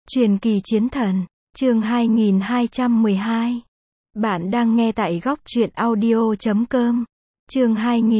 Truyền kỳ chiến thần, chương 2212. Bạn đang nghe tại góc truyện audio.com. Chương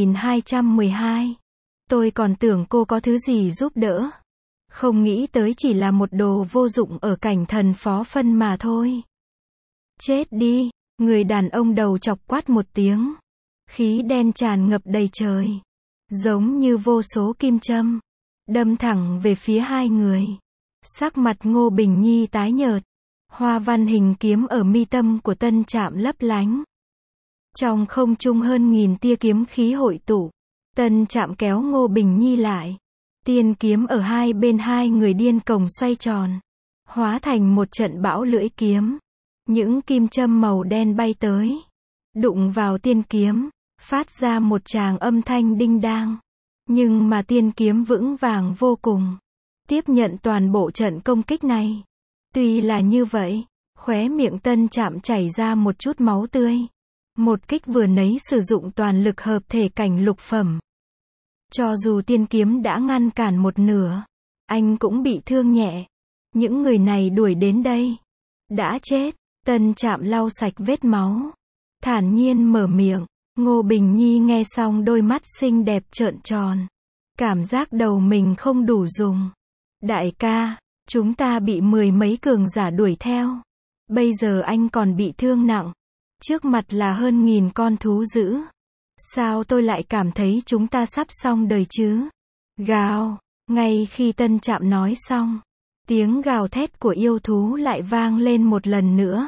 2212. Tôi còn tưởng cô có thứ gì giúp đỡ. Không nghĩ tới chỉ là một đồ vô dụng ở cảnh thần phó phân mà thôi. Chết đi, người đàn ông đầu chọc quát một tiếng. Khí đen tràn ngập đầy trời. Giống như vô số kim châm. Đâm thẳng về phía hai người. Sắc mặt Ngô Bình Nhi tái nhợt. Hoa văn hình kiếm ở mi tâm của Tân Trạm lấp lánh. Trong không trung hơn 1000 tia kiếm khí hội tụ. Tân Trạm kéo Ngô Bình Nhi lại. Tiên kiếm ở hai bên hai người điên cuồng xoay tròn. Hóa thành một trận bão lưỡi kiếm. Những kim châm màu đen bay tới. Đụng vào tiên kiếm. Phát ra một tràng âm thanh đinh đang. Nhưng mà tiên kiếm vững vàng vô cùng. Tiếp nhận toàn bộ trận công kích này. Tuy là như vậy, khóe miệng Tân Trạm chảy ra một chút máu tươi. Một kích vừa nấy sử dụng toàn lực hợp thể cảnh lục phẩm. Cho dù tiên kiếm đã ngăn cản một nửa, anh cũng bị thương nhẹ. Những người này đuổi đến đây. Đã chết, Tân Trạm lau sạch vết máu. Thản nhiên mở miệng, Ngô Bình Nhi nghe xong đôi mắt xinh đẹp trợn tròn. Cảm giác đầu mình không đủ dùng. Đại ca, chúng ta bị 10 mấy cường giả đuổi theo. Bây giờ anh còn bị thương nặng. Trước mặt là hơn 1000 con thú dữ. Sao tôi lại cảm thấy chúng ta sắp xong đời chứ? Gào, ngay khi Tân Trạm nói xong, tiếng gào thét của yêu thú lại vang lên một lần nữa.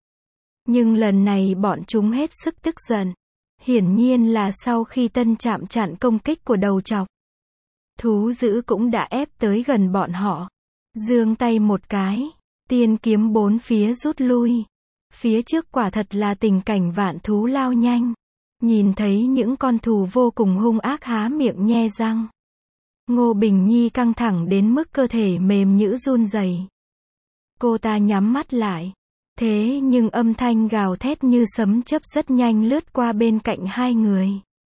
Nhưng lần này bọn chúng hết sức tức giận. Hiển nhiên là sau khi Tân Trạm chặn công kích của đầu trọc. Thú dữ cũng đã ép tới gần bọn họ. Giương tay một cái, tiên kiếm bốn phía rút lui. Phía trước quả thật là tình cảnh vạn thú lao nhanh. Nhìn thấy những con thú vô cùng hung ác há miệng nhe răng. Ngô Bình Nhi căng thẳng đến mức cơ thể mềm nhũn run rẩy. Cô ta nhắm mắt lại. Thế nhưng âm thanh gào thét như sấm chớp rất nhanh lướt qua bên cạnh hai người.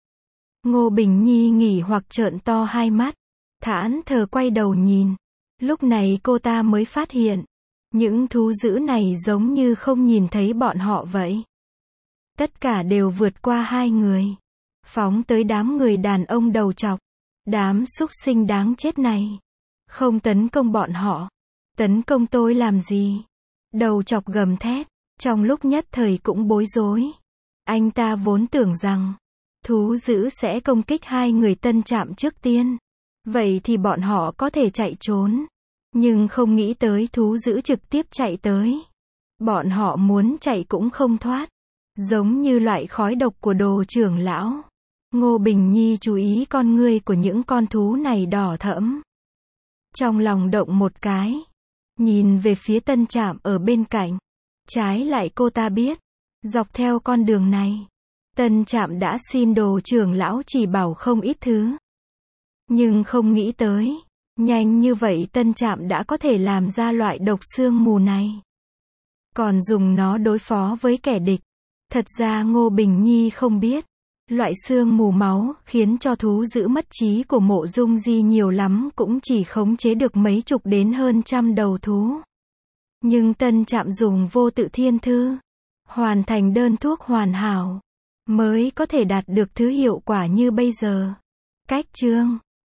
Ngô Bình Nhi nghỉ hoặc trợn to hai mắt. Thẫn thờ quay đầu nhìn. Lúc này cô ta mới phát hiện. Những thú dữ này giống như không nhìn thấy bọn họ vậy. Tất cả đều vượt qua hai người. Phóng tới đám người đàn ông đầu trọc. Đám súc sinh đáng chết này. Không tấn công bọn họ. Tấn công tôi làm gì? Đầu trọc gầm thét. Trong lúc nhất thời cũng bối rối. Anh ta vốn tưởng rằng thú dữ sẽ công kích hai người Tân Trạm trước tiên. Vậy thì bọn họ có thể chạy trốn. Nhưng không nghĩ tới thú dữ trực tiếp chạy tới. Bọn họ muốn chạy cũng không thoát. Giống như loại khói độc của Đồ trưởng lão. Ngô Bình Nhi chú ý con ngươi của những con thú này đỏ thẫm. Trong lòng động một cái. Nhìn về phía Tân Trạm ở bên cạnh. Trái lại cô ta biết. Dọc theo con đường này. Tân Trạm đã xin Đồ trưởng lão chỉ bảo không ít thứ. Nhưng không nghĩ tới. Nhanh như vậy Tân Trạm đã có thể làm ra loại độc xương mù này. Còn dùng nó đối phó với kẻ địch. Thật ra Ngô Bình Nhi không biết. Loại xương mù máu khiến cho thú dữ mất trí của Mộ Dung Di nhiều lắm cũng chỉ khống chế được mấy chục đến hơn trăm đầu thú. Nhưng Tân Trạm dùng vô tự thiên thư. Hoàn thành đơn thuốc hoàn hảo. Mới có thể đạt được thứ hiệu quả như bây giờ. Cách chương